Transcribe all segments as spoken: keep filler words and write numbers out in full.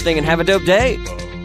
listening and have a dope day.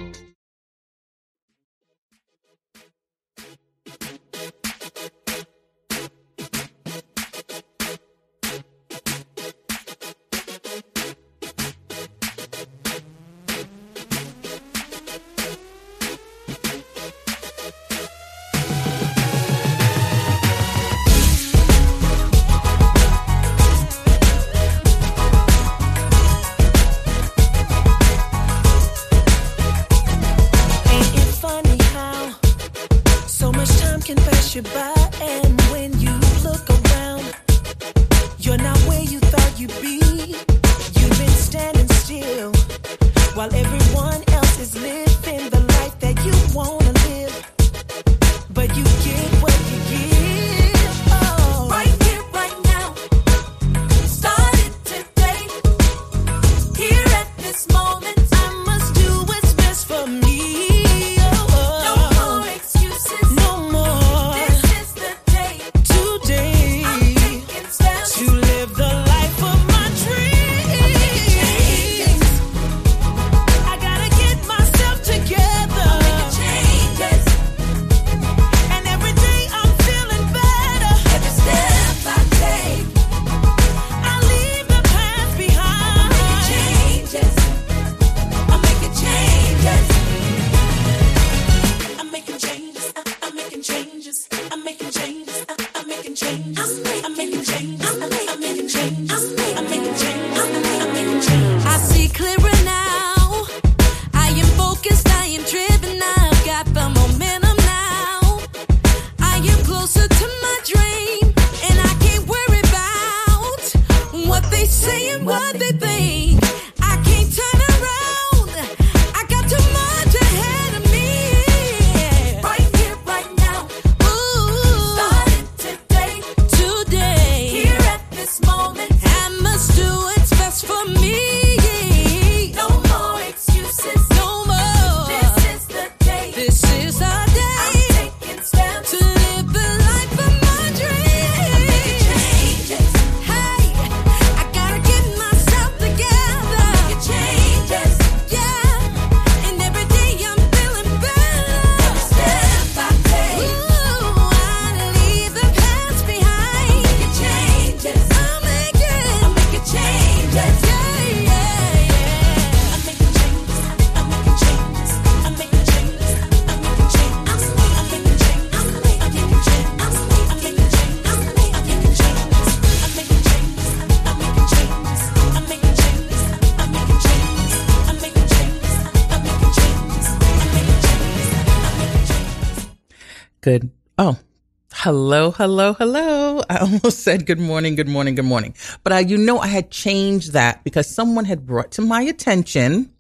You by, and when you look around, you're not where you thought you'd be. You've been standing still while everyone else is living the life that you wanna live, but you get what you give. Oh, right here, right now, start it today. Here at this moment, I must do what's best for me. Good. Oh, hello, hello, hello. I almost said good morning, good morning, good morning. But I, you know, I had changed that because someone had brought to my attention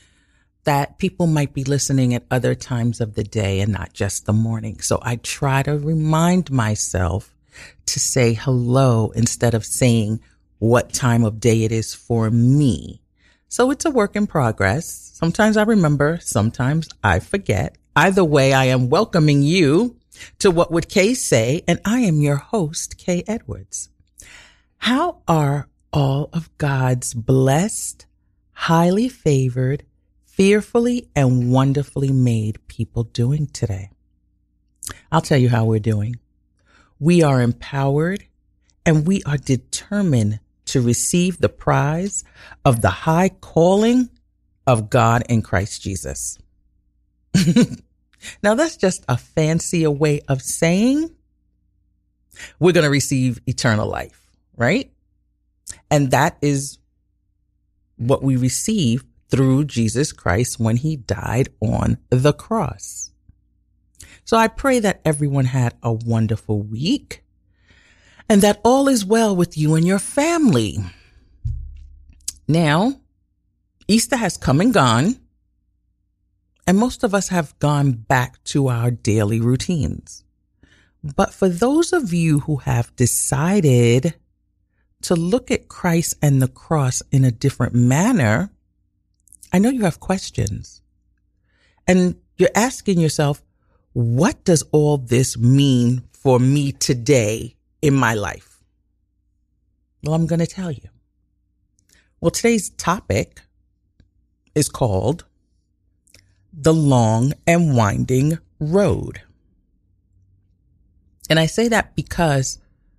that people might be listening at other times of the day and not just the morning. So I try to remind myself to say hello instead of saying what time of day it is for me. So it's a work in progress. Sometimes I remember, sometimes I forget. Either way, I am welcoming you to What Would Kay Say, and I am your host, Kay Edwards. How are all of God's blessed, highly favored, fearfully and wonderfully made people doing today? I'll tell you how we're doing. We are empowered and we are determined to receive the prize of the high calling of God in Christ Jesus. Now, that's just a fancier way of saying we're going to receive eternal life, right? And that is what we receive through Jesus Christ when he died on the cross. So I pray that everyone had a wonderful week and that all is well with you and your family. Now, Easter has come and gone, and most of us have gone back to our daily routines. But for those of you who have decided to look at Christ and the cross in a different manner, I know you have questions. And you're asking yourself, what does all this mean for me today in my life? Well, I'm going to tell you. Well, today's topic is called the long and winding road. And I say that because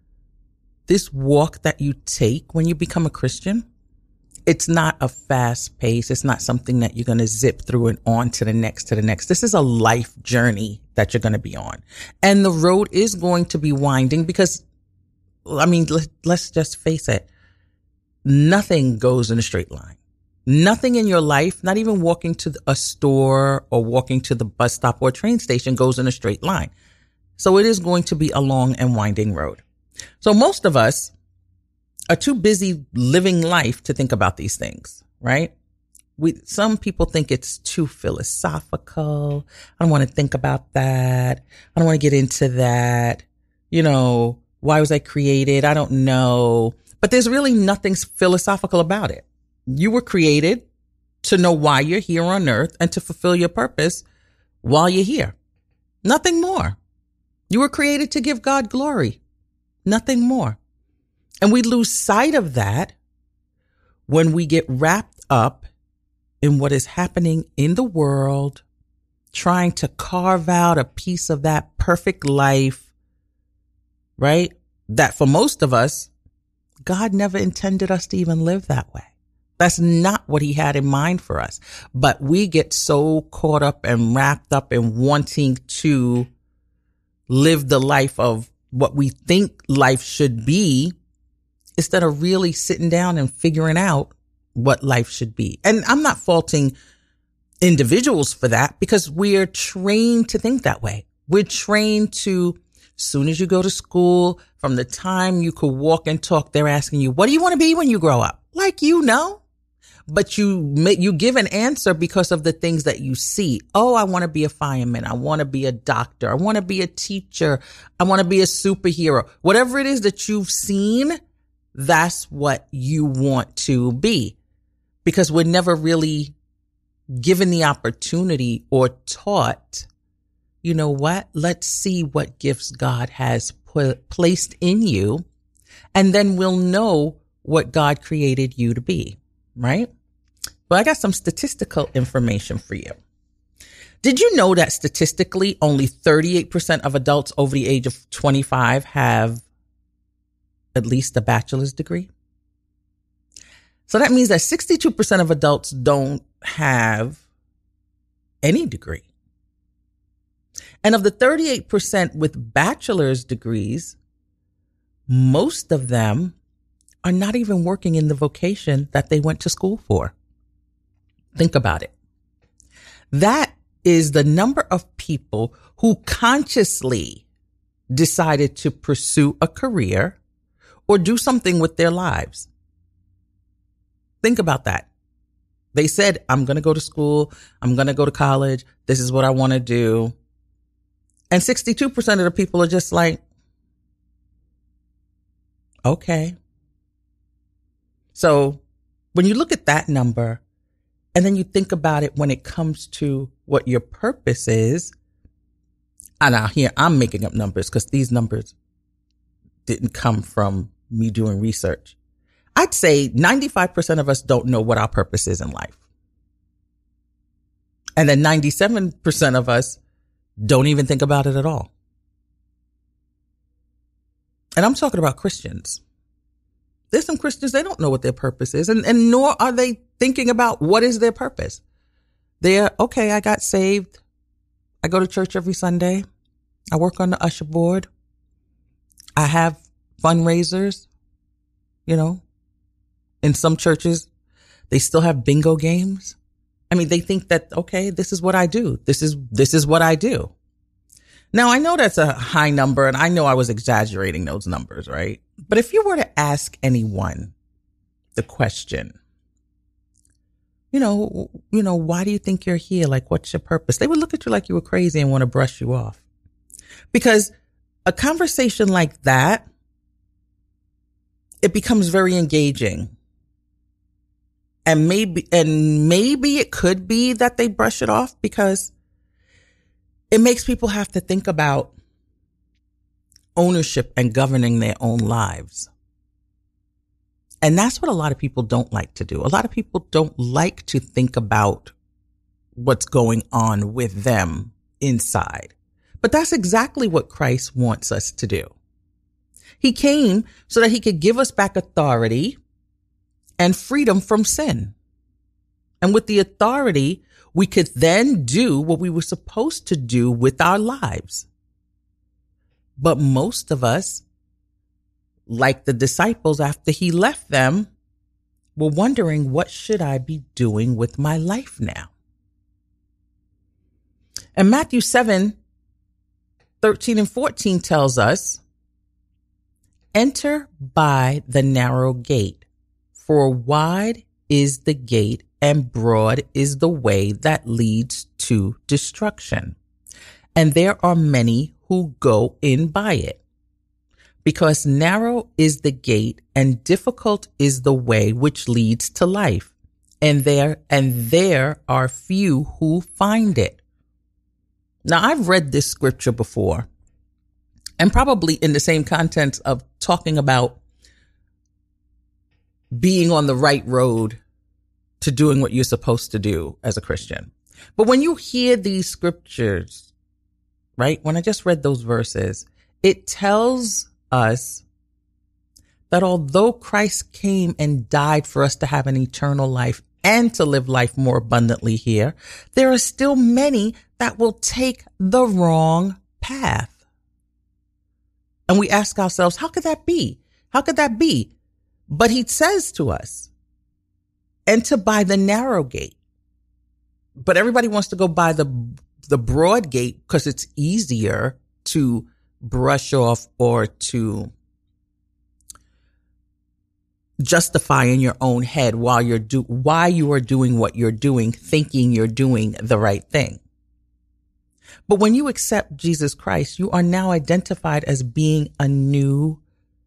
this walk that you take when you become a Christian, it's not a fast pace. It's not something that you're going to zip through and on to the next, to the next. This is a life journey that you're going to be on. And the road is going to be winding because, I mean, let, let's just face it. Nothing goes in a straight line. Nothing in your life, not even walking to a store or walking to the bus stop or train station, goes in a straight line. So it is going to be a long and winding road. So most of us are too busy living life to think about these things, right? We, some people think it's too philosophical. I don't want to think about that. I don't want to get into that. You know, why was I created? I don't know. But there's really nothing philosophical about it. You were created to know why you're here on earth and to fulfill your purpose while you're here. Nothing more. You were created to give God glory. Nothing more. And we lose sight of that when we get wrapped up in what is happening in the world, trying to carve out a piece of that perfect life, right? That for most of us, God never intended us to even live that way. That's not what he had in mind for us. But we get so caught up and wrapped up in wanting to live the life of what we think life should be, instead of really sitting down and figuring out what life should be. And I'm not faulting individuals for that, because we're trained to think that way. We're trained to, as soon as you go to school, from the time you could walk and talk, they're asking you, what do you want to be when you grow up? Like, you know, but you make, you give an answer because of the things that you see. Oh, I want to be a fireman. I want to be a doctor. I want to be a teacher. I want to be a superhero. Whatever it is that you've seen, that's what you want to be, because we're never really given the opportunity or taught, you know what? Let's see what gifts God has put, placed in you, and then we'll know what God created you to be, right? Well, I got some statistical information for you. Did you know that statistically only thirty-eight percent of adults over the age of twenty-five have at least a bachelor's degree? So that means that sixty-two percent of adults don't have any degree. And of the thirty-eight percent with bachelor's degrees, most of them are not even working in the vocation that they went to school for. Think about it. That is the number of people who consciously decided to pursue a career or do something with their lives. Think about that. They said, I'm going to go to school. I'm going to go to college. This is what I want to do. And sixty-two percent of the people are just like, okay. So when you look at that number and then you think about it when it comes to what your purpose is, and now here I'm making up numbers because these numbers didn't come from me doing research. I'd say ninety-five percent of us don't know what our purpose is in life. And then ninety-seven percent of us don't even think about it at all. And I'm talking about Christians. There's some Christians, they don't know what their purpose is, and, and nor are they thinking about what is their purpose. They're, okay, I got saved. I go to church every Sunday. I work on the usher board. I have fundraisers, you know. In some churches, they still have bingo games. I mean, they think that, okay, this is what I do. This is, this is what I do. Now, I know that's a high number, and I know I was exaggerating those numbers, right? But if you were to ask anyone the question, you know, you know, why do you think you're here? Like, what's your purpose? They would look at you like you were crazy and want to brush you off. Because a conversation like that, it becomes very engaging. And maybe, and maybe it could be that they brush it off because it makes people have to think about ownership and governing their own lives. And that's what a lot of people don't like to do. A lot of people don't like to think about what's going on with them inside. But that's exactly what Christ wants us to do. He came so that he could give us back authority and freedom from sin. And with the authority, we could then do what we were supposed to do with our lives. But most of us, like the disciples after he left them, were wondering, what should I be doing with my life now? And Matthew seven, thirteen and fourteen tells us, enter by the narrow gate, for wide is the gate and broad is the way that leads to destruction. And there are many who go in by it. Because narrow is the gate and difficult is the way which leads to life. And there, and there are few who find it. Now, I've read this scripture before, and probably in the same context of talking about being on the right road to doing what you're supposed to do as a Christian. But when you hear these scriptures, right, when I just read those verses, it tells us that although Christ came and died for us to have an eternal life and to live life more abundantly here, there are still many that will take the wrong path. And we ask ourselves, how could that be? How could that be? But he says to us, enter by the narrow gate. But everybody wants to go by the, the broad gate because it's easier to brush off or to justify in your own head while you're do why you are doing what you're doing, thinking you're doing the right thing. But when you accept Jesus Christ, you are now identified as being a new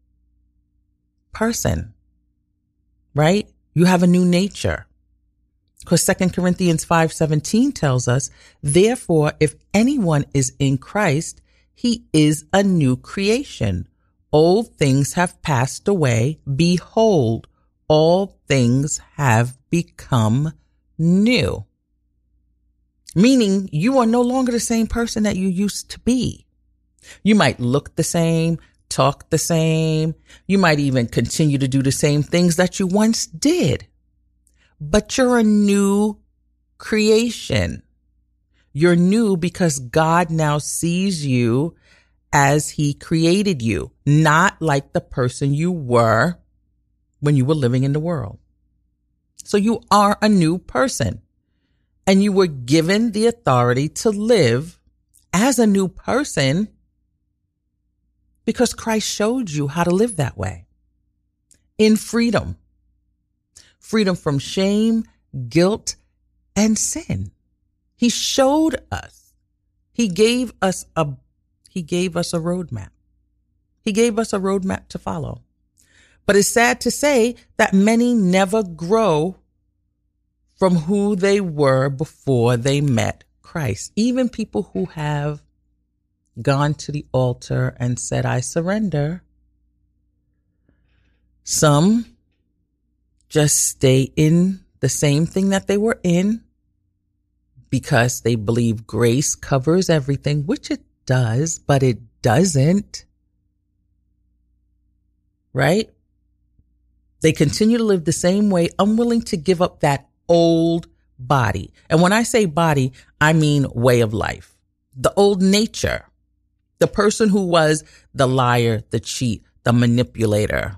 person, right? You have a new nature. Because Second Corinthians five seventeen tells us, therefore, if anyone is in Christ, he is a new creation. Old things have passed away. Behold, all things have become new. Meaning you are no longer the same person that you used to be. You might look the same, talk the same. You might even continue to do the same things that you once did. But you're a new creation. You're new because God now sees you as he created you, not like the person you were when you were living in the world. So you are a new person, and you were given the authority to live as a new person because Christ showed you how to live that way in freedom, freedom from shame, guilt, and sin. He showed us. He gave us a He gave us a roadmap. He gave us a roadmap to follow. But it's sad to say that many never grow from who they were before they met Christ. Even people who have gone to the altar and said, I surrender. Some just stay in the same thing that they were in because they believe grace covers everything, which it does, but it doesn't. Right? They continue to live the same way, unwilling to give up that old body. And when I say body, I mean way of life. The old nature. The person who was the liar, the cheat, the manipulator,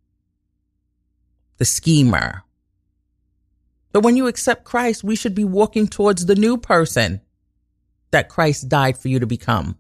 the schemer. But when you accept Christ, we should be walking towards the new person that Christ died for you to become.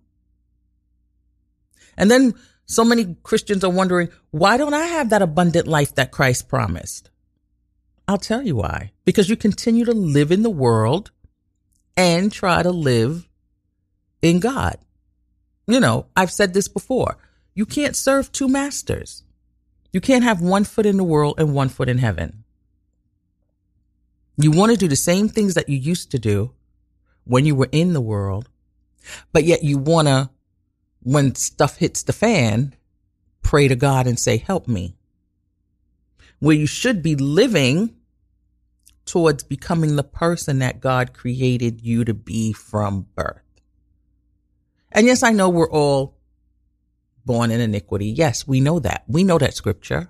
And then so many Christians are wondering, why don't I have that abundant life that Christ promised? I'll tell you why. Because you continue to live in the world and try to live in God. You know, I've said this before. You can't serve two masters. You can't have one foot in the world and one foot in heaven. You want to do the same things that you used to do when you were in the world, but yet you want to, when stuff hits the fan, pray to God and say, help me. where you should be living towards becoming the person that God created you to be from birth. And yes, I know we're all born in iniquity. Yes, we know that. We know that scripture.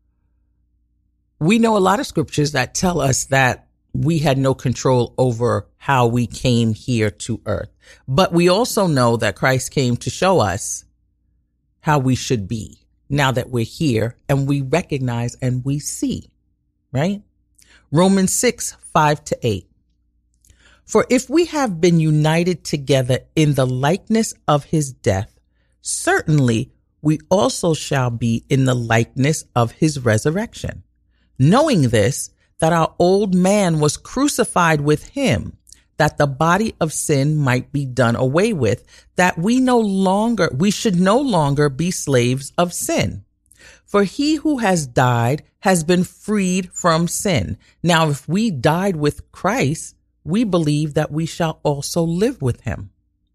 We know a lot of scriptures that tell us that we had no control over how we came here to earth. But we also know that Christ came to show us how we should be now that we're here and we recognize and we see, right? Romans six, five to eight. For if we have been united together in the likeness of his death, certainly we also shall be in the likeness of his resurrection. Knowing this, that our old man was crucified with him, that the body of sin might be done away with, that we no longer, we should no longer be slaves of sin. For he who has died has been freed from sin. Now, if we died with Christ, we believe that we shall also live with him.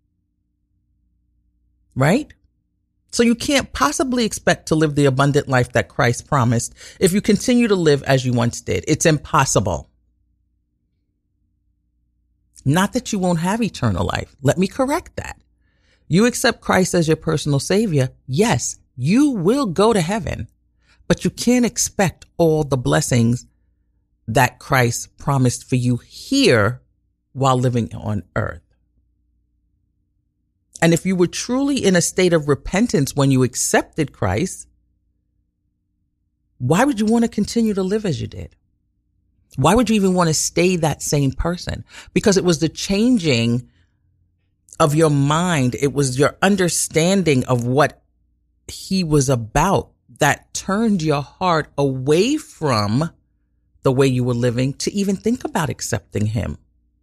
Right? So you can't possibly expect to live the abundant life that Christ promised if you continue to live as you once did. It's impossible. Not that you won't have eternal life. Let me correct that. You accept Christ as your personal savior. Yes, you will go to heaven, but you can't expect all the blessings that Christ promised for you here while living on earth. And if you were truly in a state of repentance when you accepted Christ, why would you want to continue to live as you did? Why would you even want to stay that same person? Because it was the changing of your mind. It was your understanding of what he was about that turned your heart away from the way you were living to even think about accepting him.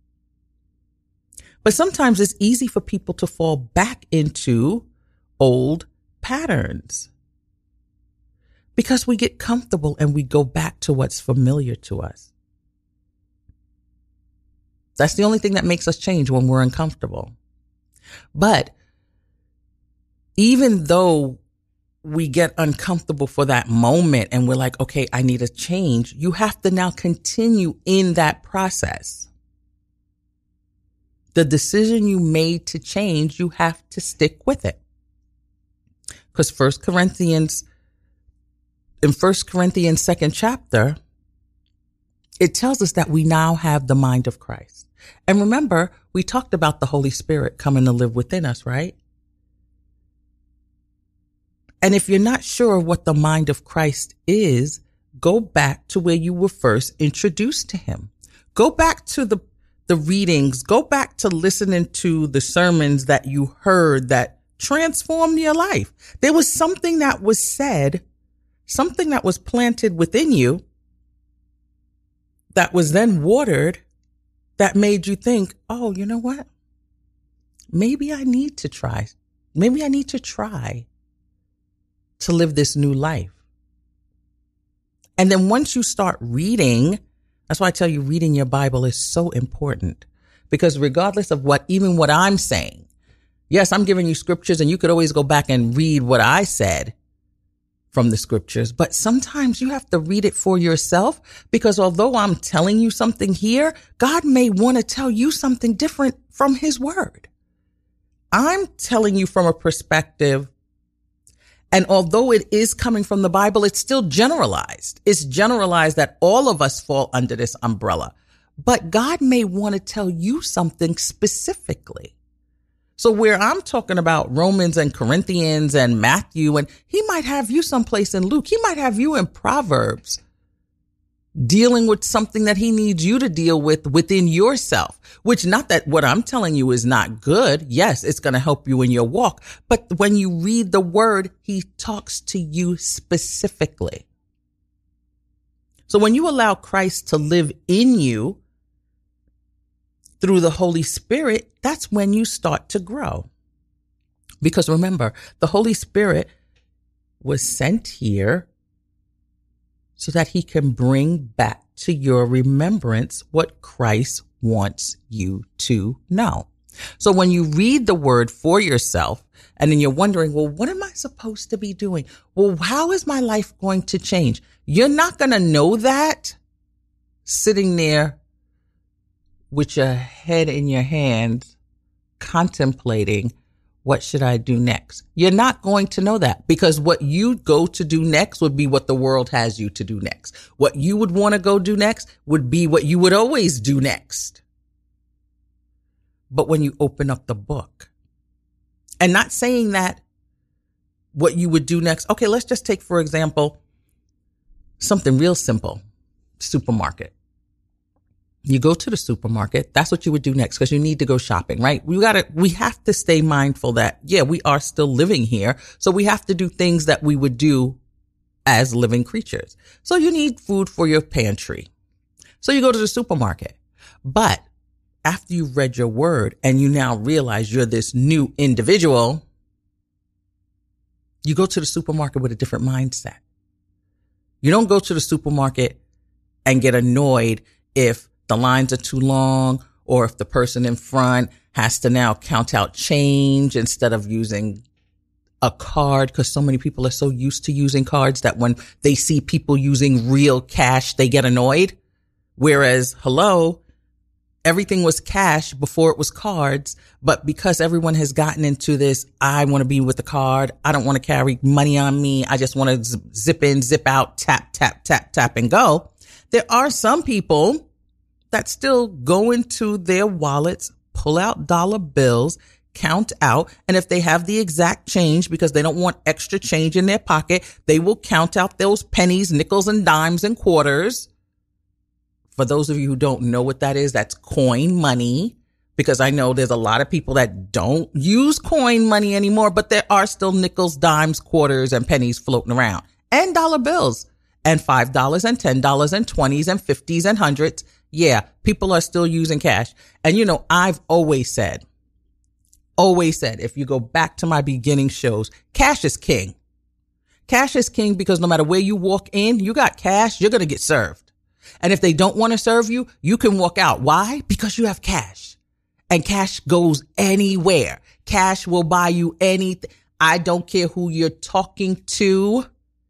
But sometimes it's easy for people to fall back into old patterns because we get comfortable and we go back to what's familiar to us. That's the only thing that makes us change when we're uncomfortable. But even though we get uncomfortable for that moment and we're like, okay, I need a change, you have to now continue in that process. The decision you made to change, you have to stick with it. Because First Corinthians, in First Corinthians second chapter, it tells us that we now have the mind of Christ. And remember, we talked about the Holy Spirit coming to live within us, right? And if you're not sure what the mind of Christ is, go back to where you were first introduced to him. Go back to the the readings, go back to listening to the sermons that you heard that transformed your life. There was something that was said, something that was planted within you that was then watered that made you think, oh, you know what? Maybe I need to try. Maybe I need to try to live this new life. And then once you start reading, that's why I tell you reading your Bible is so important, because regardless of what, even what I'm saying, yes, I'm giving you scriptures and you could always go back and read what I said from the scriptures, but sometimes you have to read it for yourself, because although I'm telling you something here, God may want to tell you something different from his word. I'm telling you from a perspective, and although it is coming from the Bible, it's still generalized. It's generalized that all of us fall under this umbrella. But God may want to tell you something specifically. So where I'm talking about Romans and Corinthians and Matthew, and he might have you someplace in Luke, he might have you in Proverbs, dealing with something that he needs you to deal with within yourself, which not that what I'm telling you is not good. Yes, it's going to help you in your walk. But when you read the word, he talks to you specifically. So when you allow Christ to live in you through the Holy Spirit, that's when you start to grow. Because remember, the Holy Spirit was sent here so that he can bring back to your remembrance what Christ wants you to know. So when you read the word for yourself and then you're wondering, well, what am I supposed to be doing? Well, how is my life going to change? You're not going to know that sitting there with your head in your hands, contemplating, what should I do next? You're not going to know that, because what you go to do next would be what the world has you to do next. What you would want to go do next would be what you would always do next. But when you open up the book, and not saying that what you would do next. Okay, let's just take, for example, something real simple, supermarket. You go to the supermarket. That's what you would do next, because you need to go shopping, right? We gotta, we have to stay mindful that, yeah, we are still living here. So we have to do things that we would do as living creatures. So you need food for your pantry. So you go to the supermarket. But after you've read your word and you now realize you're this new individual, you go to the supermarket with a different mindset. You don't go to the supermarket and get annoyed if the lines are too long, or if the person in front has to now count out change instead of using a card, because so many people are so used to using cards that when they see people using real cash, they get annoyed. Whereas, hello, everything was cash before it was cards, but because everyone has gotten into this, I want to be with the card. I don't want to carry money on me. I just want to zip in, zip out, tap, tap, tap, tap, and go. There are some people that still go into their wallets, pull out dollar bills, count out. And if they have the exact change, because they don't want extra change in their pocket, they will count out those pennies, nickels, and dimes and quarters. For those of you who don't know what that is, that's coin money, because I know there's a lot of people that don't use coin money anymore, but there are still nickels, dimes, quarters, and pennies floating around, and dollar bills, and five dollars and ten dollars and twenties and fifties and hundreds. Yeah, people are still using cash. And, you know, I've always said, always said, if you go back to my beginning shows, cash is king. Cash is king, because no matter where you walk in, you got cash, you're going to get served. And if they don't want to serve you, you can walk out. Why? Because you have cash. And cash goes anywhere. Cash will buy you anything. I don't care who you're talking to.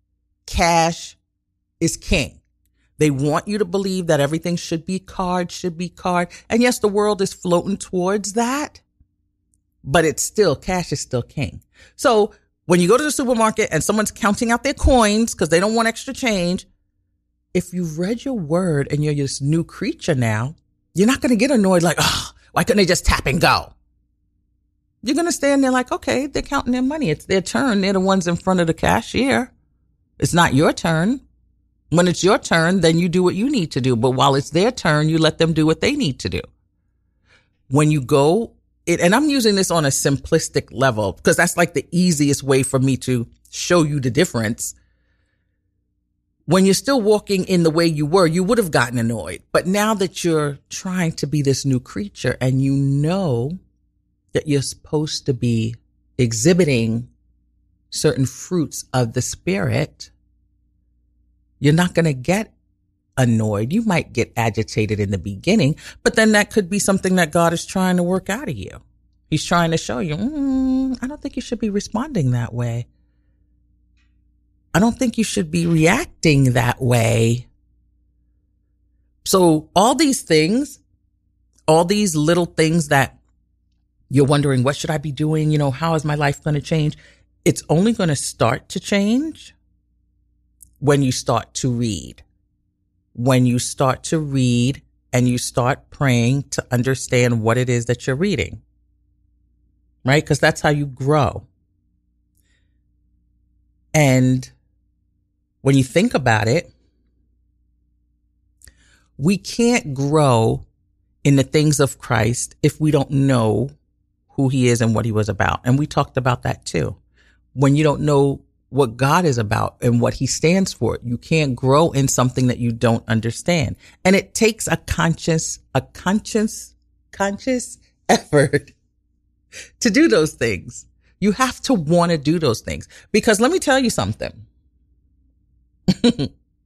Cash is king. They want you to believe that everything should be card, should be card. And yes, the world is floating towards that, but it's still, cash is still king. So when you go to the supermarket and someone's counting out their coins because they don't want extra change, if you've read your word and you're this new creature now, you're not going to get annoyed like, oh, why couldn't they just tap and go? You're going to stand there like, okay, they're counting their money. It's their turn. They're the ones in front of the cashier. It's not your turn. When it's your turn, then you do what you need to do. But while it's their turn, you let them do what they need to do. When you go, it, and I'm using this on a simplistic level because that's like the easiest way for me to show you the difference. When you're still walking in the way you were, you would have gotten annoyed. But now that you're trying to be this new creature and you know that you're supposed to be exhibiting certain fruits of the Spirit, you're not going to get annoyed. You might get agitated in the beginning, but then that could be something that God is trying to work out of you. He's trying to show you, mm, I don't think you should be responding that way. I don't think you should be reacting that way. So all these things, all these little things that you're wondering, what should I be doing? You know, how is my life going to change? It's only going to start to change when you start to read. When you start to read and you start praying to understand what it is that you're reading, right? Because that's how you grow. And when you think about it, we can't grow in the things of Christ if we don't know who he is and what he was about. And we talked about that too. When you don't know what God is about and what he stands for, you can't grow in something that you don't understand. And it takes a conscious, a conscious, conscious effort to do those things. You have to want to do those things, because let me tell you something.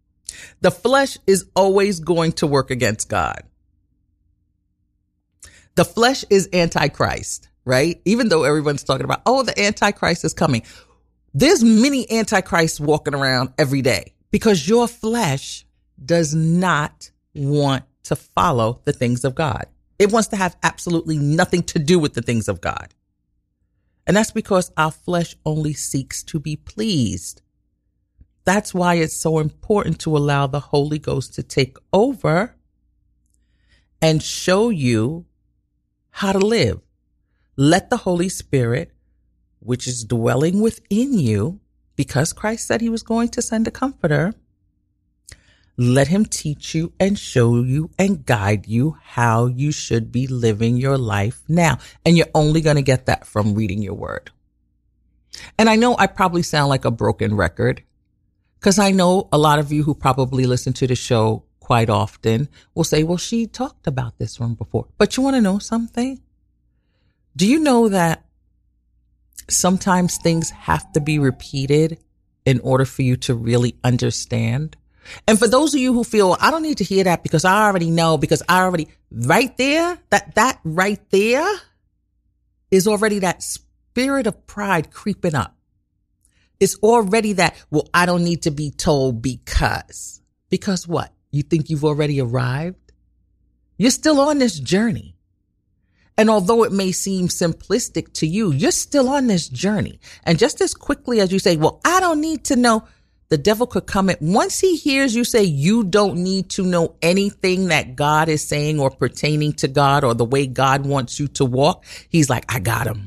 The flesh is always going to work against God. The flesh is Antichrist, right? Even though everyone's talking about, oh, the Antichrist is coming. There's many Antichrists walking around every day because your flesh does not want to follow the things of God. It wants to have absolutely nothing to do with the things of God. And that's because our flesh only seeks to be pleased. That's why it's so important to allow the Holy Ghost to take over and show you how to live. Let the Holy Spirit, which is dwelling within you, because Christ said he was going to send a comforter, let him teach you and show you and guide you how you should be living your life now. And you're only going to get that from reading your word. And I know I probably sound like a broken record, because I know a lot of you who probably listen to the show quite often will say, well, she talked about this one before. But you want to know something? Do you know that sometimes things have to be repeated in order for you to really understand? And for those of you who feel, I don't need to hear that because I already know, because I already, right there, that, that right there is already that spirit of pride creeping up. It's already that, well, I don't need to be told because. Because what? You think you've already arrived? You're still on this journey. And although it may seem simplistic to you, you're still on this journey. And just as quickly as you say, well, I don't need to know, the devil could come in. Once he hears you say you don't need to know anything that God is saying or pertaining to God or the way God wants you to walk, he's like, I got him.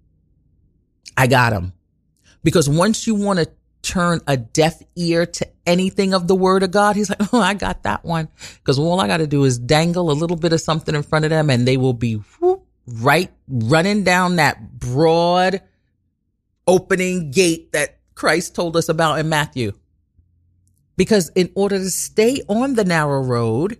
I got him. Because once you want to turn a deaf ear to anything of the word of God, he's like, oh, I got that one. Because all I got to do is dangle a little bit of something in front of them and they will be whoop, right running down that broad opening gate that Christ told us about in Matthew. Because in order to stay on the narrow road,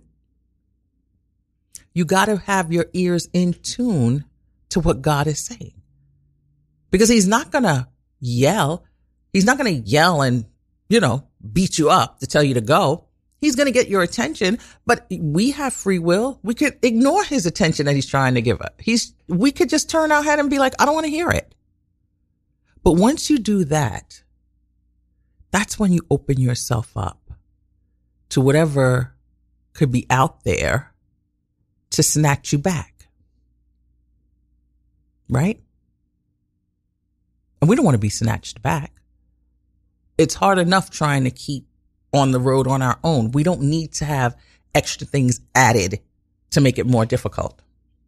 you got to have your ears in tune to what God is saying. Because he's not going to yell. He's not going to yell and, you know, beat you up to tell you to go. He's going to get your attention, but we have free will. We could ignore his attention that he's trying to give us. He's, we could just turn our head and be like, I don't want to hear it. But once you do that, that's when you open yourself up to whatever could be out there to snatch you back. Right? And we don't want to be snatched back. It's hard enough trying to keep on the road on our own. We don't need to have extra things added to make it more difficult.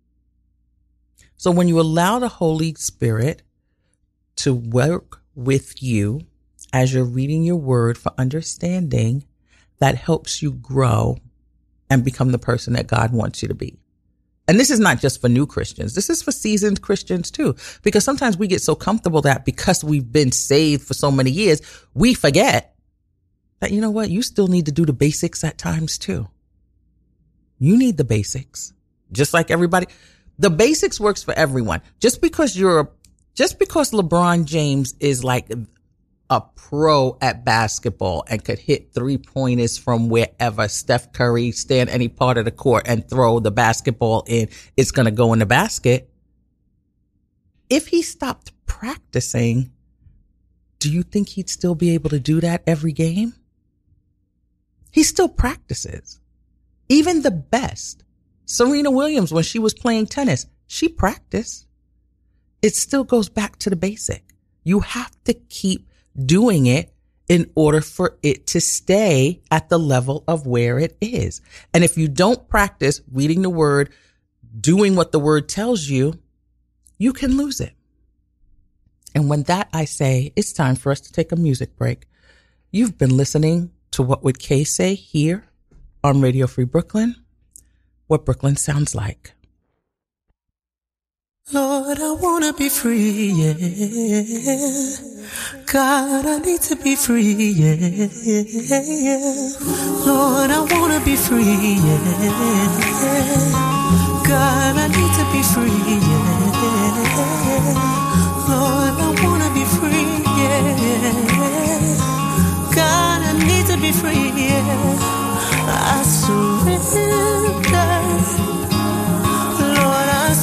So when you allow the Holy Spirit to work with you as you're reading your word for understanding, that helps you grow and become the person that God wants you to be. And this is not just for new Christians. This is for seasoned Christians too, because sometimes we get so comfortable that because we've been saved for so many years, we forget that, you know what, you still need to do the basics at times too. You need the basics, just like everybody. The basics works for everyone. Just because you're, just because LeBron James is like a pro at basketball and could hit three pointers from wherever, Steph Curry stand any part of the court and throw the basketball in, it's going to go in the basket. If he stopped practicing, do you think he'd still be able to do that every game? He still practices. Even the best. Serena Williams, when she was playing tennis, she practiced. It still goes back to the basic. You have to keep doing it in order for it to stay at the level of where it is. And if you don't practice reading the word, doing what the word tells you, you can lose it. And when that I say, it's time for us to take a music break. You've been listening to What Would Kay Say here on Radio Free Brooklyn, what Brooklyn sounds like. Lord, I wanna be free, yeah. God, I need to be free, yeah. Lord, I wanna be free, yeah. God, I need to be free, yeah. Lord, I wanna be free, yeah. God, I need to be free, yeah. I surrender. Lord, I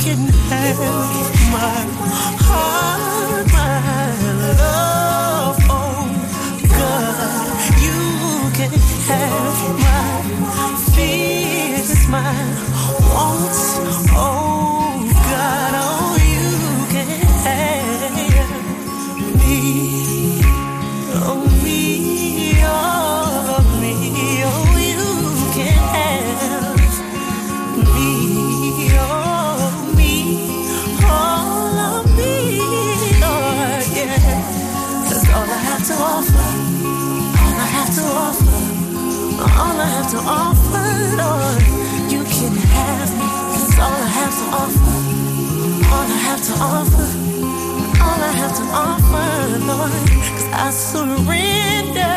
can have my heart, my love. Oh God, you can have my fears, my wants. Oh God, oh you can have me, oh me, all of me. Oh you can have me, oh me, all of me, Lord, yeah. That's all I have to offer, all I have to offer, all I have to offer, Lord. You can have me. That's all I have to offer, all I have to offer, all I have to offer, Lord. 'Cause I surrender,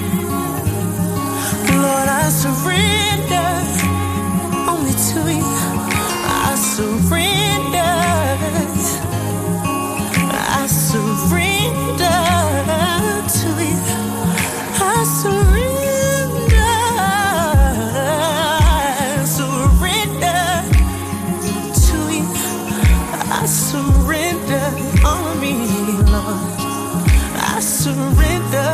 Lord, I surrender only to you. I surrender, I surrender to you. I surrender, I surrender to you. I surrender all of me, Lord. I surrender,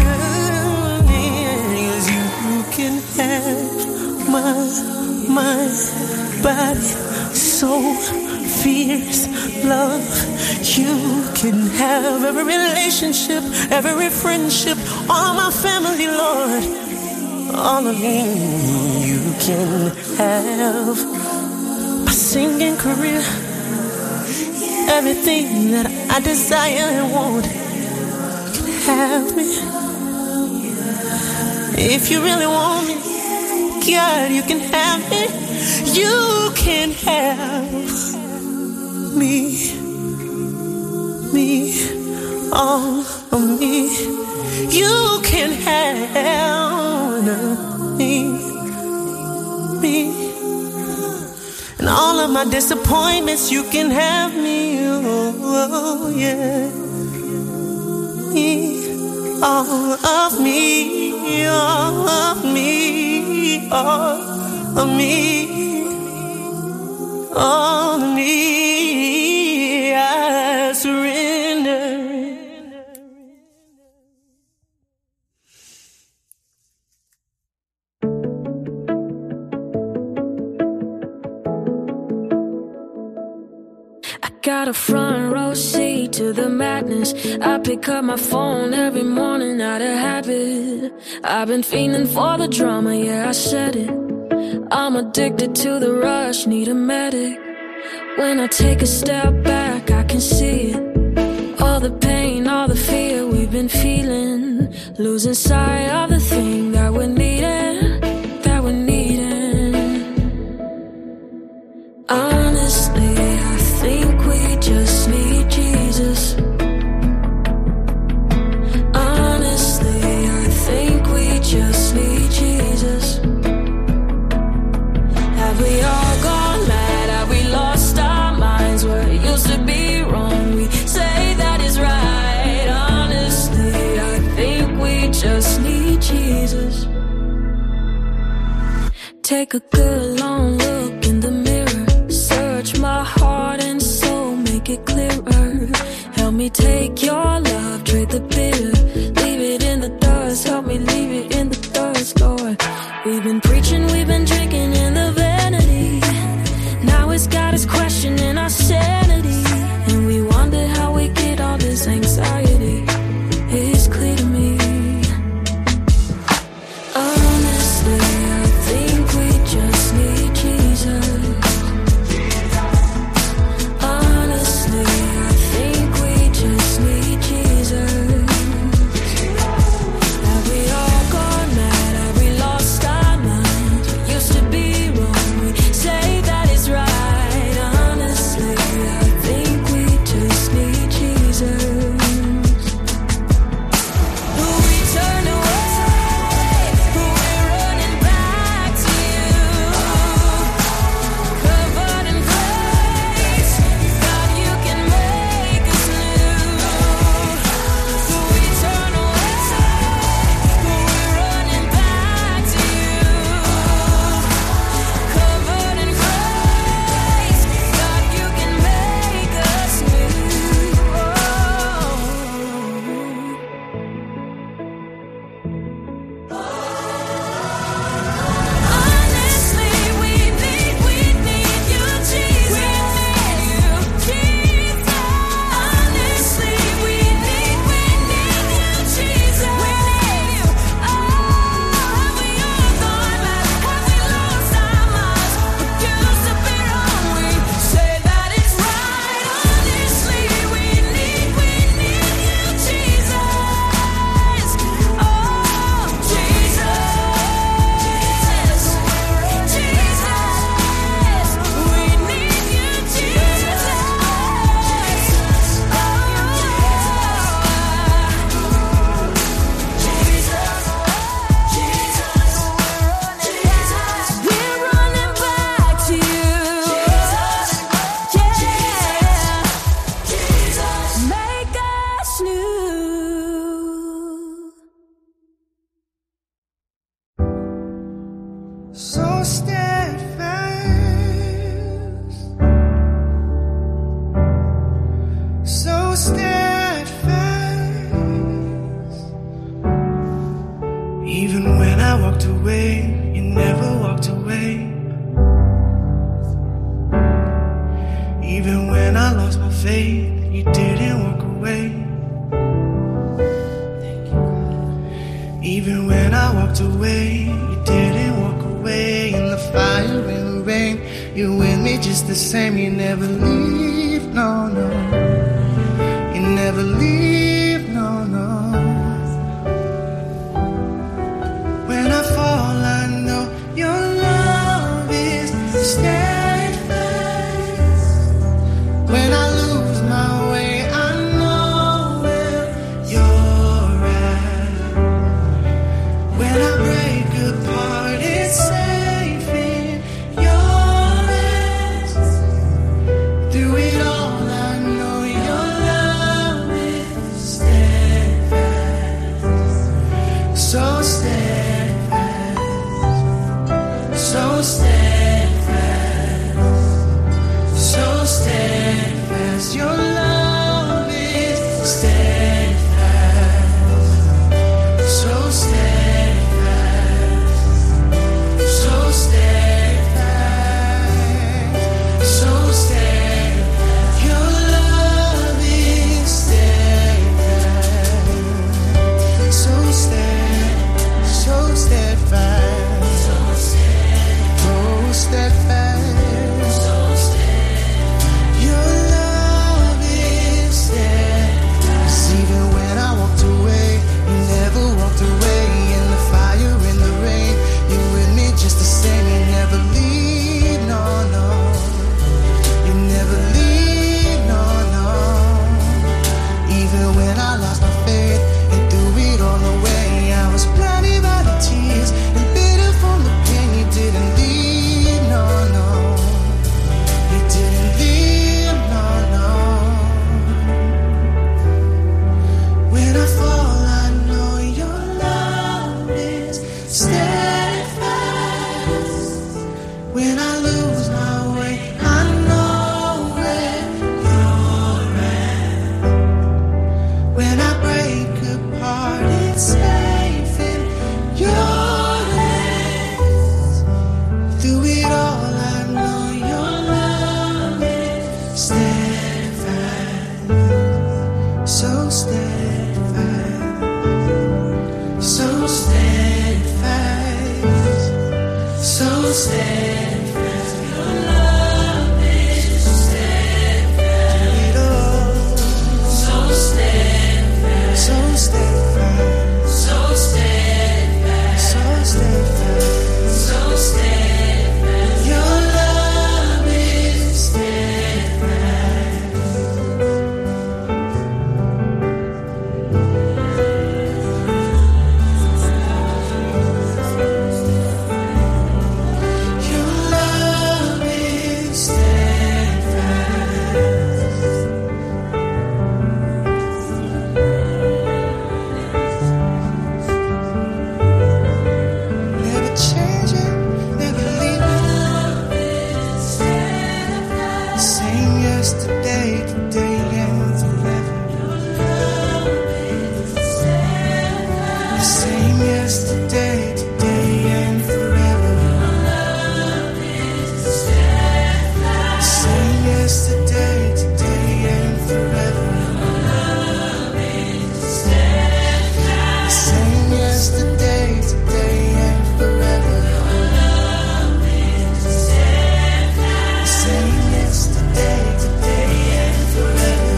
'cause you can have my mind, body, soul, fears, love. You can have every relationship, every friendship, all my family, Lord. All of me, you can have my singing career, everything that I desire and want. You can have me. If you really want me, God, you can have me. You can have me, me, all of me. You can have me, me, and all of my disappointments. You can have me, oh yeah, me, all of me, all of me, all of me, all of me. I surrender. Got a front row seat to the madness. I pick up my phone every morning out of habit. I've been fiending for the drama, yeah, I said it. I'm addicted to the rush, need a medic. When I take a step back, I can see it. All the pain, all the fear we've been feeling. Losing sight of the thing that we're needing, that we're needing. Honestly, I think we just need Jesus. Honestly, I think we just need Jesus. Have we all gone mad? Have we lost our minds? Where it used to be wrong, we say that is right. Honestly, I think we just need Jesus. Take a good long look in the mirror. Search my heart and soul, make it clearer. Help me take your love, trade the bitter. Leave it in the dust, help me leave it in the dust, Lord. We've been preaching, we've been drinking in the vanity. Now it's got us questioning our sanity. And we wonder how we get all this anxiety. It's clear to me. Honestly, I think we just need Jesus. Honestly, I think we just need Jesus. Even when I lost my faith, you didn't walk away. Even when I walked away, you didn't walk away. In the fire, in the rain, you're with me just the same. You never leave, no, no. You never leave, no, no. When I fall, I know your love is steadfast. When I lose my way, I know where you're at. When I break apart, it's safe in your hands. Through it all, I know your love is steadfast. So steadfast. So steadfast. So steadfast. Your love is steadfast. So steadfast. So steadfast, so steadfast. Your love is steadfast. So steadfast, so steadfast, so steadfast, so steadfast. Your love is steadfast. Even when I walked away, you never walked away. In the fire, in the rain, you with me just the same. You never leave, no, no. You never leave, no, no. Even when I lost my faith and threw it all away, I was blinded by the tears and bitter from the pain. You didn't leave, no, no. You didn't leave, no, no. When I fall, I know your love is steadfast. When I lose my way, I know where you're at. When I break apart, it's safe in your hands. Through it all, I know your love is steadfast. So steadfast. So steadfast. So steadfast. Your love is steadfast. Do it all. So steadfast. So steadfast. So steadfast. So steadfast. So steadfast. Your love is steadfast. Your love is steadfast. Never changing, never leaving. Same yesterday, today, and forever. Same yesterday, today, and forever. Same yesterday, today, and forever. Same yesterday, today, and forever. Same yesterday, today, and forever.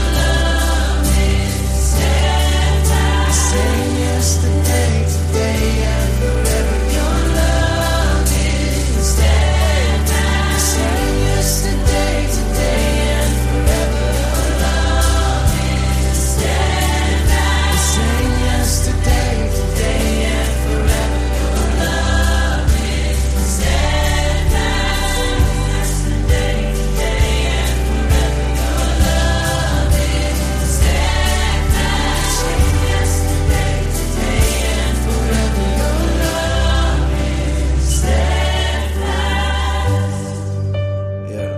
Same yesterday, today, and forever. Your love is steadfast. Same yesterday, today, and forever. Your love is steadfast. Same yesterday, today, and forever. Your love is steadfast. Yesterday, today, and forever. Your love is steadfast. Same yesterday, today, and forever. Your love is steadfast. Yeah.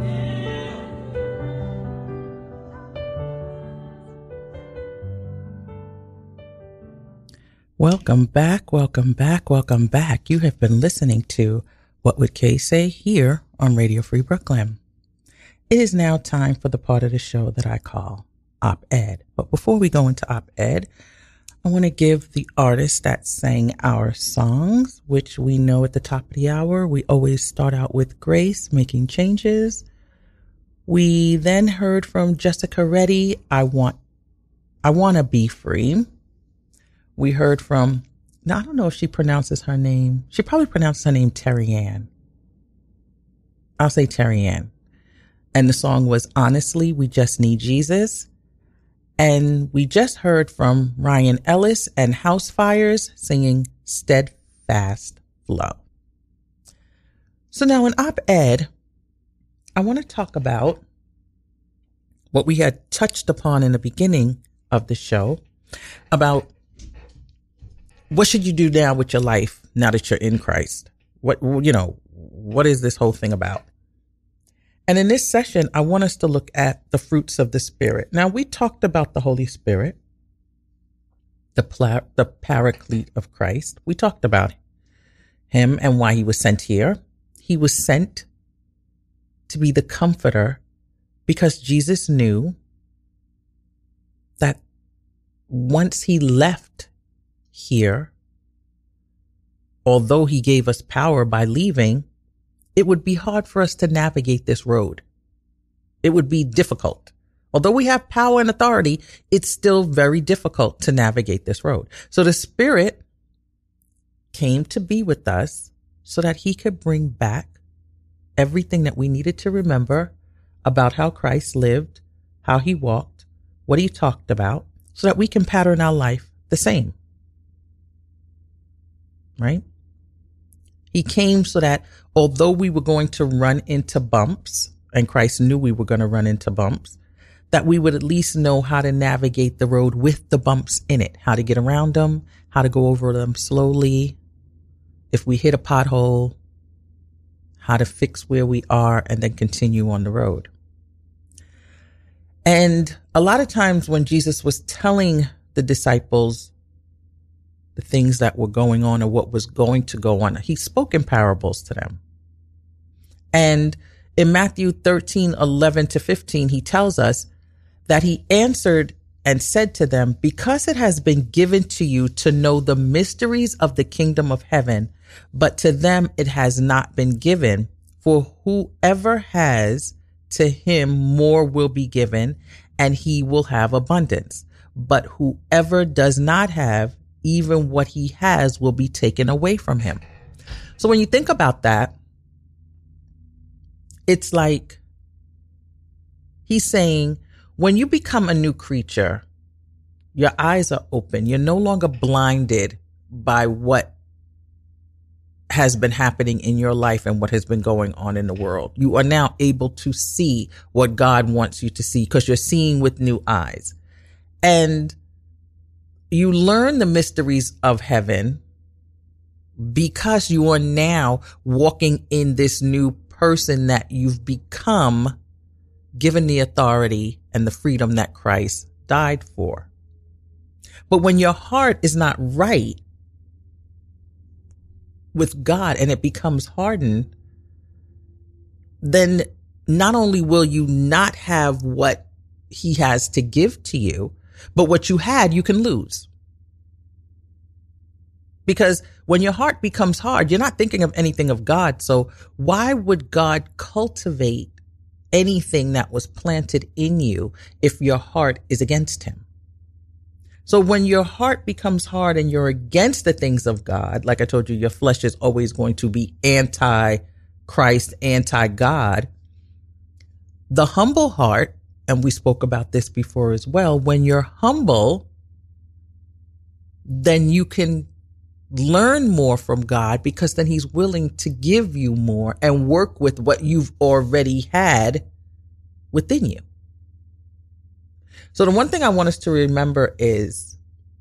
Welcome back, welcome back, welcome back. You have been listening to What Would Kay Say here on Radio Free Brooklyn. It is now time for the part of the show that I call Op-Ed. But before we go into Op-Ed, I want to give the artist that sang our songs, which we know at the top of the hour, we always start out with Grace, Making Changes. We then heard from Jessica Reddy, I Want, I Want to Be Free. We heard from, now I don't know if she pronounces her name. She probably pronounces her name Terry Ann. I'll say Terry Ann. And the song was Honestly, We Just Need Jesus. And we just heard from Ryan Ellis and House Fires singing Steadfast Flow. So now in Op-Ed, I want to talk about what we had touched upon in the beginning of the show about what should you do now with your life now that you're in Christ? What, you know, what is this whole thing about? And in this session, I want us to look at the fruits of the Spirit. Now, we talked about the Holy Spirit, the, pla- the Paraclete of Christ. We talked about him and why he was sent here. He was sent to be the comforter because Jesus knew that once he left here, although he gave us power by leaving, it would be hard for us to navigate this road. It would be difficult. Although we have power and authority, it's still very difficult to navigate this road. So the Spirit came to be with us so that he could bring back everything that we needed to remember about how Christ lived, how he walked, what he talked about, so that we can pattern our life the same. Right? He came so that although we were going to run into bumps, and Christ knew we were going to run into bumps, that we would at least know how to navigate the road with the bumps in it, how to get around them, how to go over them slowly. If we hit a pothole, how to fix where we are and then continue on the road. And a lot of times when Jesus was telling the disciples the things that were going on or what was going to go on, he spoke in parables to them. And in Matthew thirteen, eleven to fifteen, he tells us that he answered and said to them, because it has been given to you to know the mysteries of the kingdom of heaven, but to them it has not been given. For whoever has, to him more will be given, and he will have abundance. But whoever does not have, even what he has will be taken away from him. So when you think about that, it's like he's saying, when you become a new creature, your eyes are open. You're no longer blinded by what has been happening in your life and what has been going on in the world. You are now able to see what God wants you to see because you're seeing with new eyes. And you learn the mysteries of heaven because you are now walking in this new person that you've become, given the authority and the freedom that Christ died for. But when your heart is not right with God and it becomes hardened, then not only will you not have what he has to give to you, but what you had, you can lose. Because when your heart becomes hard, you're not thinking of anything of God. So why would God cultivate anything that was planted in you if your heart is against him? So when your heart becomes hard and you're against the things of God, like I told you, your flesh is always going to be anti-Christ, anti-God. The humble heart, and we spoke about this before as well, when you're humble, then you can learn more from God because then he's willing to give you more and work with what you've already had within you. So the one thing I want us to remember is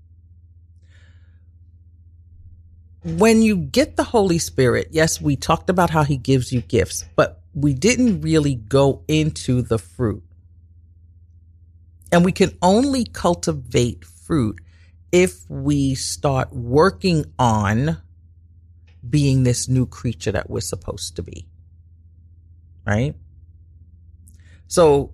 when you get the Holy Spirit, yes, we talked about how he gives you gifts, but we didn't really go into the fruit. And we can only cultivate fruit if we start working on being this new creature that we're supposed to be. Right? So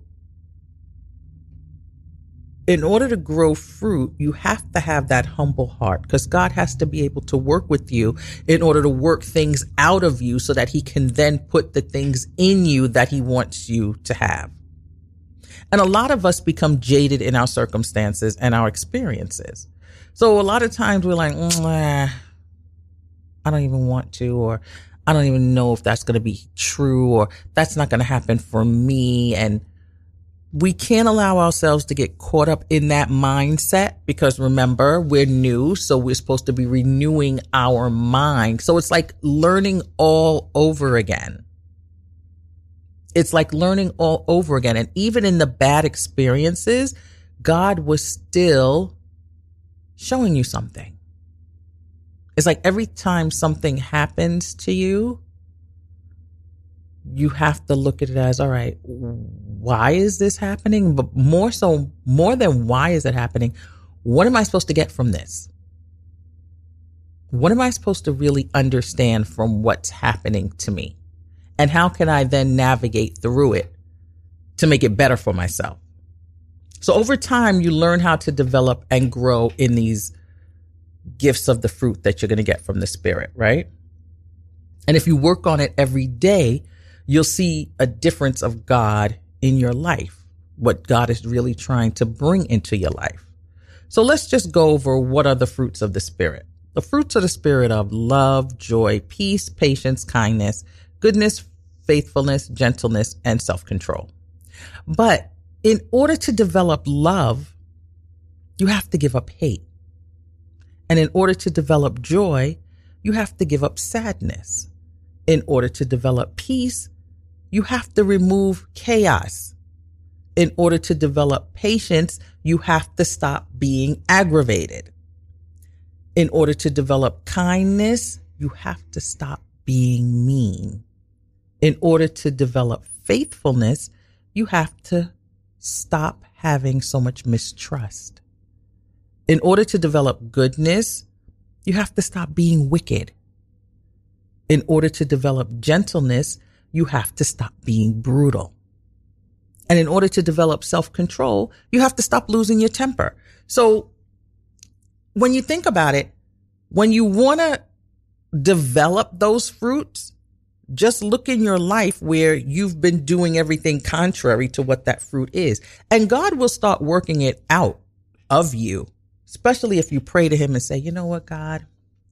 in order to grow fruit, you have to have that humble heart, because God has to be able to work with you in order to work things out of you so that he can then put the things in you that he wants you to have. And a lot of us become jaded in our circumstances and our experiences. So a lot of times we're like, mm, I don't even want to, or I don't even know if that's going to be true, or that's not going to happen for me. And we can't allow ourselves to get caught up in that mindset, because remember, we're new. So we're supposed to be renewing our mind. So it's like learning all over again. It's like learning all over again. And even in the bad experiences, God was still showing you something. It's like every time something happens to you, you have to look at it as, all right, why is this happening? But more so, more than why is it happening, what am I supposed to get from this? What am I supposed to really understand from what's happening to me? And how can I then navigate through it to make it better for myself? So over time, you learn how to develop and grow in these gifts of the fruit that you're going to get from the Spirit, right? And if you work on it every day, you'll see a difference of God in your life, what God is really trying to bring into your life. So let's just go over what are the fruits of the Spirit. The fruits of the Spirit of love, joy, peace, patience, kindness, goodness, faithfulness, gentleness, and self-control. But in order to develop love, you have to give up hate. And in order to develop joy, you have to give up sadness. In order to develop peace, you have to remove chaos. In order to develop patience, you have to stop being aggravated. In order to develop kindness, you have to stop being mean. In order to develop faithfulness, you have to stop having so much mistrust. In order to develop goodness, you have to stop being wicked. In order to develop gentleness, you have to stop being brutal. And in order to develop self-control, you have to stop losing your temper. So when you think about it, when you want to develop those fruits, just look in your life where you've been doing everything contrary to what that fruit is. And God will start working it out of you, especially if you pray to him and say, you know what, God,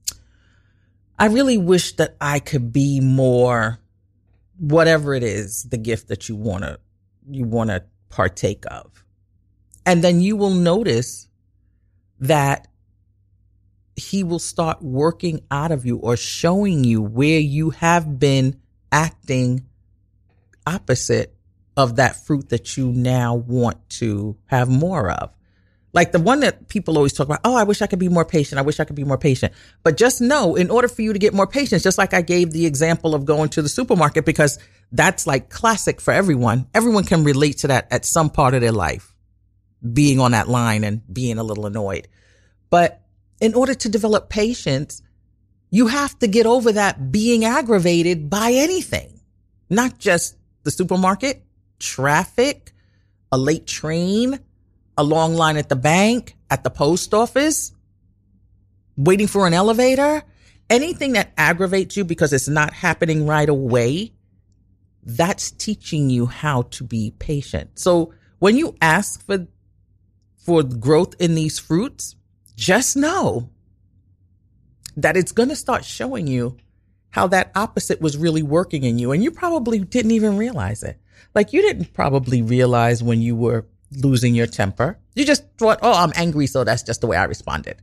I really wish that I could be more, whatever it is, the gift that you want to, you want to partake of. And then you will notice that he will start working out of you or showing you where you have been acting opposite of that fruit that you now want to have more of. Like the one that people always talk about, oh, I wish I could be more patient. I wish I could be more patient. But just know, in order for you to get more patience, just like I gave the example of going to the supermarket, because that's like classic for everyone. Everyone can relate to that at some part of their life, being on that line and being a little annoyed. But in order to develop patience, you have to get over that being aggravated by anything, not just the supermarket, traffic, a late train, a long line at the bank, at the post office, waiting for an elevator, anything that aggravates you because it's not happening right away. That's teaching you how to be patient. So when you ask for, for growth in these fruits, just know that it's going to start showing you how that opposite was really working in you. And you probably didn't even realize it. Like you didn't probably realize when you were losing your temper. You just thought, oh, I'm angry, so that's just the way I responded.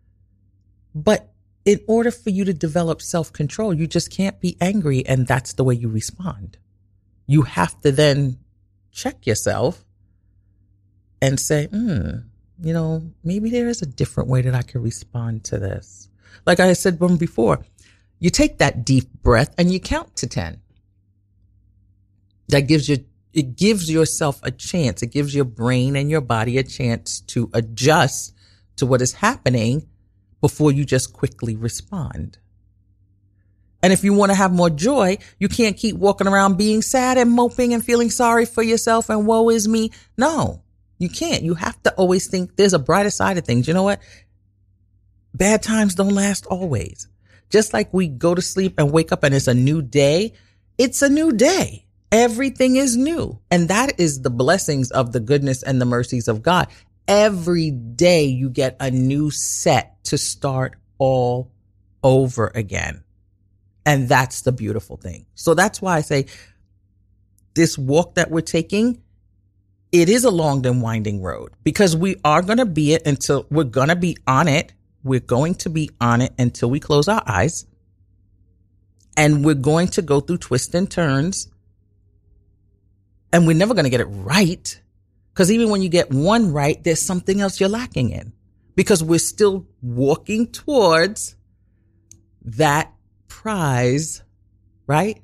But in order for you to develop self-control, you just can't be angry and that's the way you respond. You have to then check yourself and say, hmm, you know, maybe there is a different way that I can respond to this. Like I said before, you take that deep breath and you count to ten. That gives you, it gives yourself a chance. It gives your brain and your body a chance to adjust to what is happening before you just quickly respond. And if you want to have more joy, you can't keep walking around being sad and moping and feeling sorry for yourself and woe is me. No, you can't. You have to always think there's a brighter side of things. You know what? Bad times don't last always. Just like we go to sleep and wake up and it's a new day, it's a new day. Everything is new. And that is the blessings of the goodness and the mercies of God. Every day you get a new set to start all over again. And that's the beautiful thing. So that's why I say this walk that we're taking, it is a long and winding road because we are going to be it until we're going to be on it. We're going to be on it until we close our eyes. And we're going to go through twists and turns. And we're never going to get it right. Because even when you get one right, there's something else you're lacking in. Because we're still walking towards that prize, right?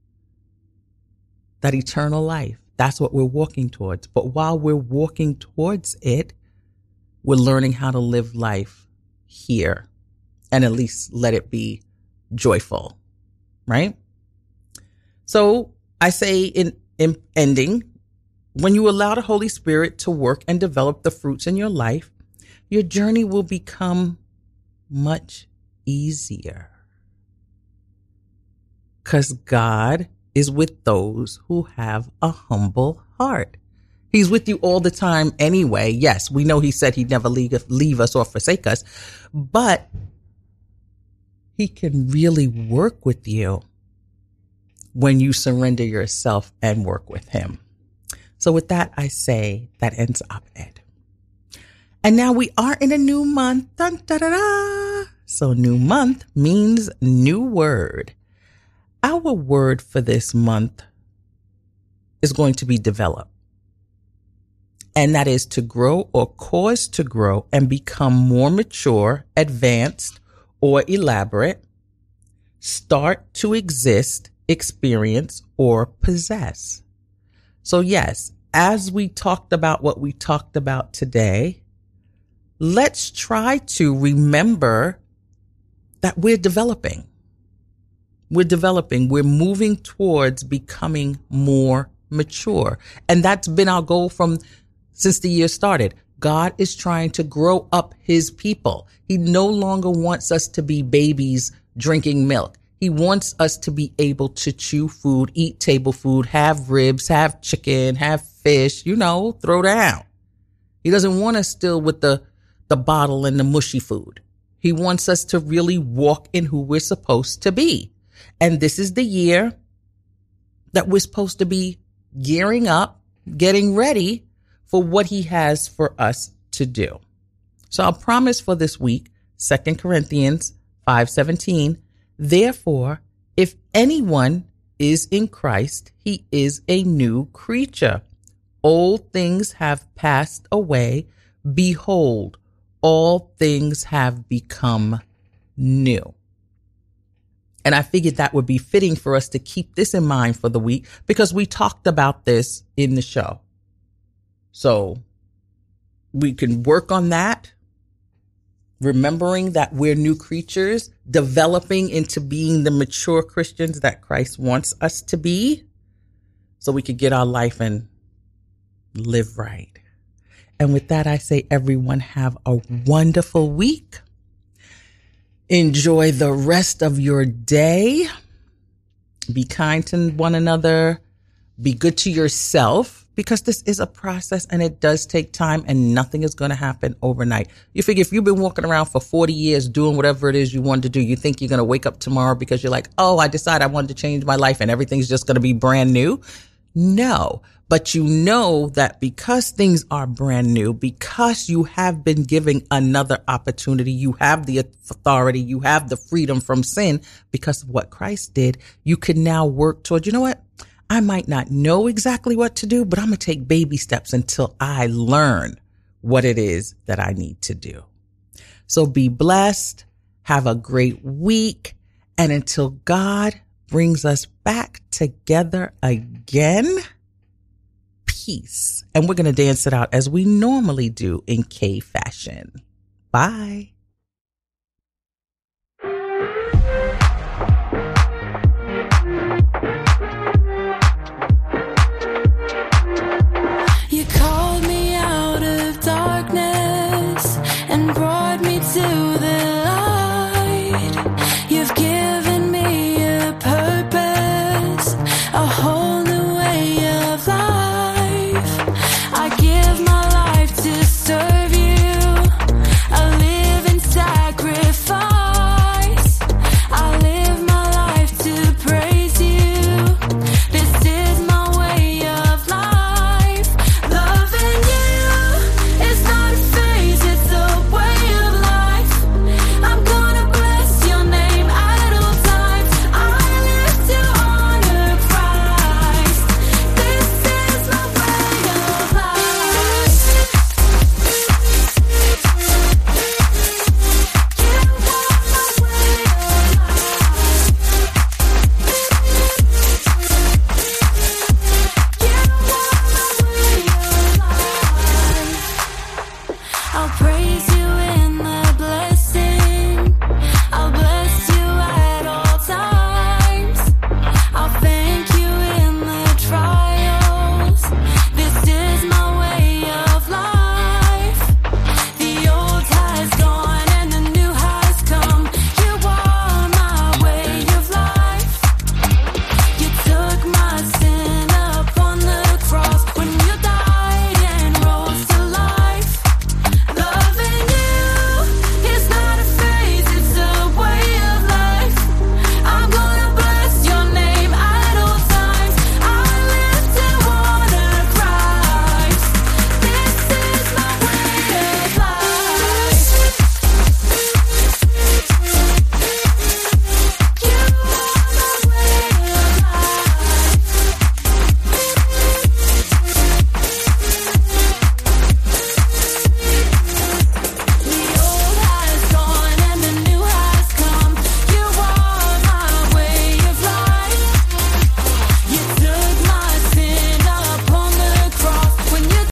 That eternal life. That's what we're walking towards. But while we're walking towards it, we're learning how to live life here and at least let it be joyful, right? So I say in, in ending, when you allow the Holy Spirit to work and develop the fruits in your life, your journey will become much easier. Because God is with those who have a humble heart. He's with you all the time anyway. Yes, we know he said he'd never leave, leave us or forsake us, but he can really work with you when you surrender yourself and work with him. So with that, I say that ends op-ed. And now we are in a new month. Dun, da, da, da. So new month means new word. Our word for this month is going to be develop. And that is to grow or cause to grow and become more mature, advanced, or elaborate, start to exist, experience, or possess. So yes, as we talked about what we talked about today, let's try to remember that we're developing. We're developing. We're moving towards becoming more mature. And that's been our goal from since the year started. God is trying to grow up his people. He no longer wants us to be babies drinking milk. He wants us to be able to chew food, eat table food, have ribs, have chicken, have fish, you know, throw down. He doesn't want us still with the, the bottle and the mushy food. He wants us to really walk in who we're supposed to be. And this is the year that we're supposed to be gearing up, getting ready for what he has for us to do. So I'll promise for this week, Second Corinthians five seventeen, therefore, if anyone is in Christ, he is a new creature. Old things have passed away. Behold, all things have become new. And I figured that would be fitting for us to keep this in mind for the week because we talked about this in the show. So we can work on that, remembering that we're new creatures, developing into being the mature Christians that Christ wants us to be, so we could get our life and live right. And with that, I say everyone have a wonderful week. Enjoy the rest of your day. Be kind to one another. Be good to yourself, because this is a process and it does take time and nothing is going to happen overnight. You figure if you've been walking around for forty years doing whatever it is you wanted to do, you think you're going to wake up tomorrow because you're like, oh, I decided I wanted to change my life and everything's just going to be brand new. No, but you know that because things are brand new, because you have been given another opportunity, you have the authority, you have the freedom from sin because of what Christ did, you can now work toward, you know what? I might not know exactly what to do, but I'm going to take baby steps until I learn what it is that I need to do. So be blessed. Have a great week. And until God brings us back together again, peace. And we're going to dance it out as we normally do in K fashion. Bye.